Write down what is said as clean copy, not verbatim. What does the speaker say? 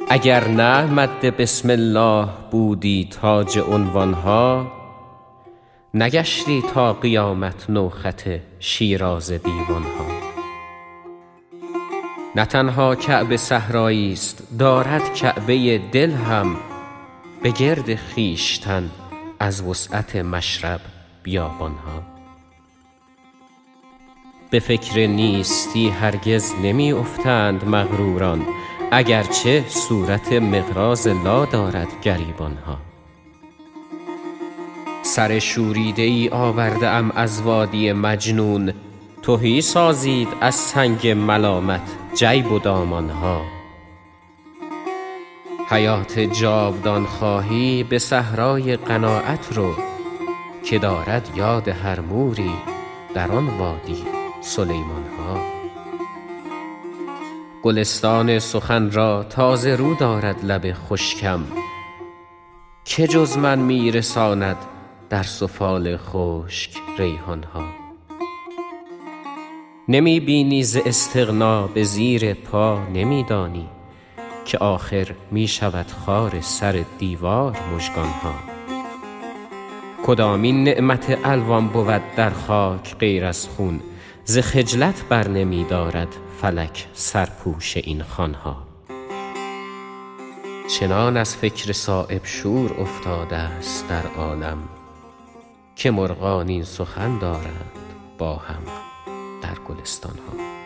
اگر نه مد بسم الله بودی تاج عنوانها، نگشتی تا قیامت نوخط شیراز دیوانها. نه تنها کعبه صحرایی است، دارد کعبه دل هم، به گرد خویشتن از وسعت مشرب بیابانها. به فکر نیستی هرگز نمی افتند مغروران، اگرچه صورت مقراض لا دارد گریبانها. سر شوریده ای آورده ام از وادی مجنون، تهی سازید از سنگ ملامت جیب و دامانها. حیات جاودان خواهی به صحرای قناعت رو، که دارد یاد هر موری در آن وادی سلیمانها. گلستان سخن را تازه رو دارد لب خشکم، که جز من می رساند در سفال خشک ریحانها. نمی بینی ز استغنا به زیر پا نمی دانی، که آخر می شود خار سر دیوار مژگانها. کدامین نعمت الوان بود در خاک غیر از خون، ز خجلت بر نمی دارد فلک سرپوش این خوانها. چنان از فکر صایب شور افتاده است در عالم، که مرغان این سخن دارند با هم در گلستانها.